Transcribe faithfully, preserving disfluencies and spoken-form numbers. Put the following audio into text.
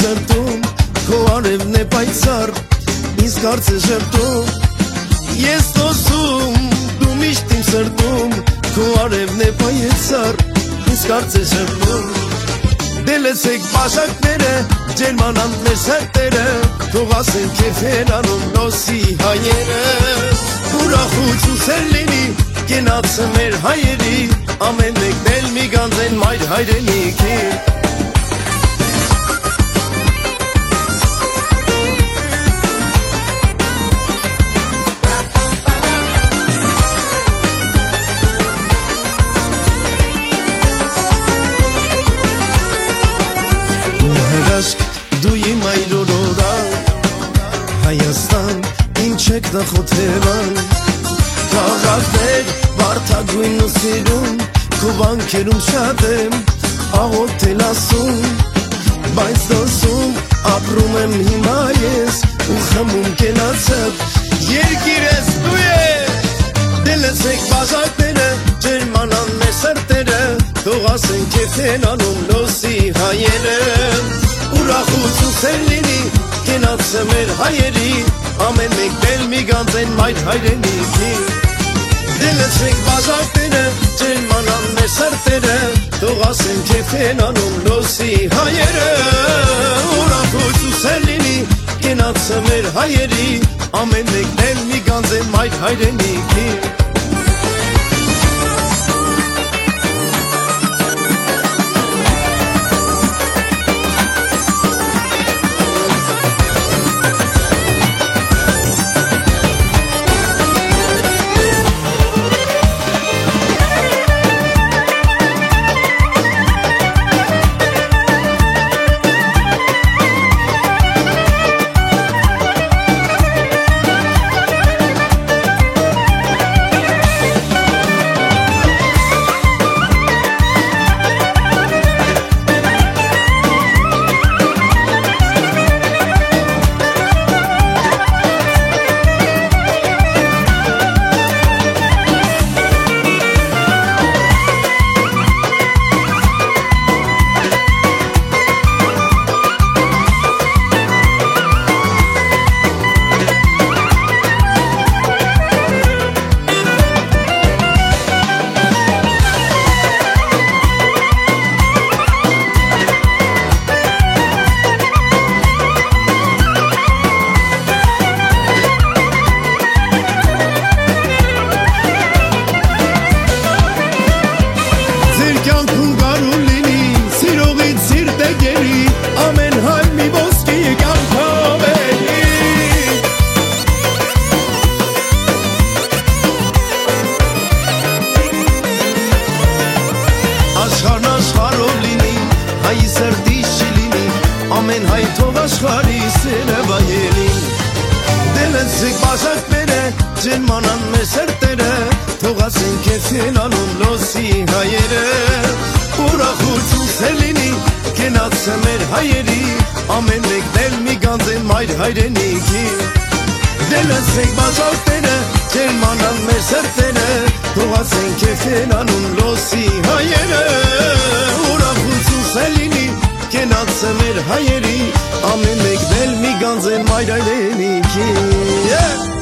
սրտում, քո արևն է պայծառ, ինձ կարծես ժպտում, ես տոսում, դու միշտ իմ սրտում, քո արևն է պայծառ, ինձ կարծես ժպտում, դե լսեք բաժակները, ջերմանան մեր սրտերը, թող ասեն քեֆ են անում Լոսի հայերը, ուրախություն սեր լինի, կենացը մեր հայերի, ամեն մեկն էլ մի գանձեն մայր հայրենիքի։ Դու իմ այրորորա Հայաստան իմ չեք դախոթերան Քաղաքներ վարդագույն ու սիրուն Քո վանքերում շատ եմ աղոթել ասում Բայց դոսում ապրում եմ հիմա ես ու խմում կենացած Երկիր ես դու ես Դե լսեք բաժակները ջերմանան մեր սրտերը Թող ասեն քեֆ են անում Լոսի հայերը Ուրախություն սեր լինի, կենացը մեր հայերի, ամեն մեկն էլ մի գանձեն մայր հայրենիքի Դե լսեք բաժակները, ջերմանան մեր սրտերը, թող ասեն քեֆ են անում Լոսի հայերը Ուրախություն սեր լինի, կենացը մեր հայերի, ամեն մեկն էլ մի գանձեն մայր հայրենիքի Հայ սրտի շիլինի, ամեն հայ թող աշխարհի սերը վայելին Դե լսեք բաժակները, ջերմանան մեր սրտերը, թող ասեն քեֆ են անում Լոսի հայերը Ուրախություն սեր լինի, կենացը մեր հայերի, ամեն մեկն էլ մի գանձեն մայր հայրենիքի Դե լսեք բաժակները, ջերմանան մեր սրտերը, թող ասեն քեֆ են անում Լոսի հայերը Ուրախություն սեր լինի, կենացը մեր հայերի, ամեն մեկն էլ մի գանձեն մայր հայրենիքի